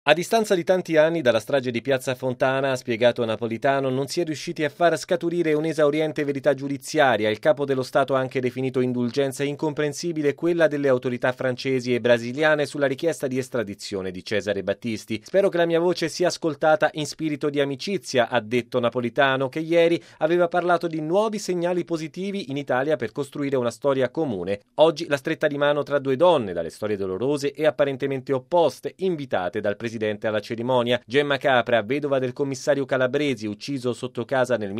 A distanza di tanti anni dalla strage di Piazza Fontana, ha spiegato Napolitano, non si è riusciti a far scaturire un'esauriente verità giudiziaria. Il capo dello Stato ha anche definito indulgenza incomprensibile quella delle autorità francesi e brasiliane sulla richiesta di estradizione di Cesare Battisti. Spero che la mia voce sia ascoltata in spirito di amicizia, ha detto Napolitano, che ieri aveva parlato di nuovi segnali positivi in Italia per costruire una storia comune. Oggi la stretta di mano tra due donne, dalle storie dolorose e apparentemente opposte, invitate dal presidente alla cerimonia. Gemma Capra, vedova del commissario Calabresi, ucciso sotto casa nel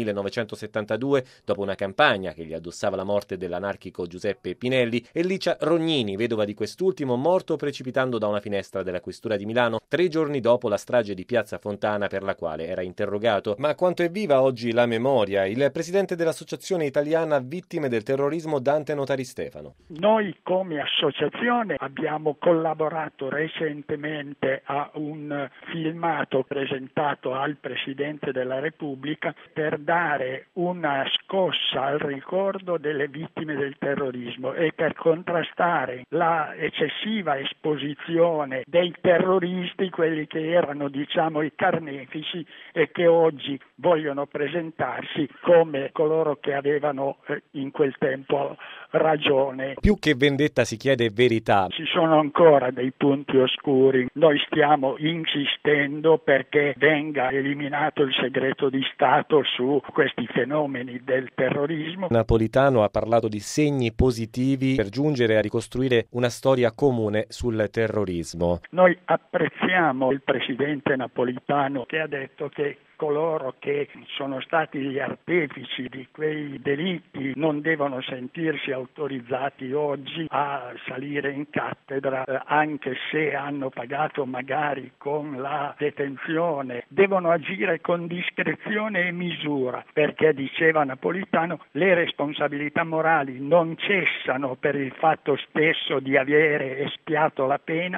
1972 dopo una campagna che gli addossava la morte dell'anarchico Giuseppe Pinelli, e Licia Rognini, vedova di quest'ultimo, morto precipitando da una finestra della questura di Milano 3 giorni dopo la strage di Piazza Fontana per la quale era interrogato. Ma quanto è viva oggi la memoria? Il presidente dell'Associazione Italiana Vittime del Terrorismo, Dante Notari Stefano. Noi come associazione abbiamo collaborato recentemente a un filmato presentato al Presidente della Repubblica per dare una scossa al ricordo delle vittime del terrorismo e per contrastare la eccessiva esposizione dei terroristi, quelli che erano i carnefici e che oggi vogliono presentarsi come coloro che avevano in quel tempo ragione. Più che vendetta si chiede verità. Ci sono ancora dei punti oscuri. Noi stiamo insistendo perché venga eliminato il segreto di Stato su questi fenomeni del terrorismo. Napolitano ha parlato di segni positivi per giungere a ricostruire una storia comune sul terrorismo. Noi apprezziamo il presidente Napolitano che ha detto che coloro che sono stati gli artefici di quei delitti non devono sentirsi autorizzati oggi a salire in cattedra, anche se hanno pagato magari con la detenzione. Devono agire con discrezione e misura, perché, diceva Napolitano, le responsabilità morali non cessano per il fatto stesso di avere espiato la pena,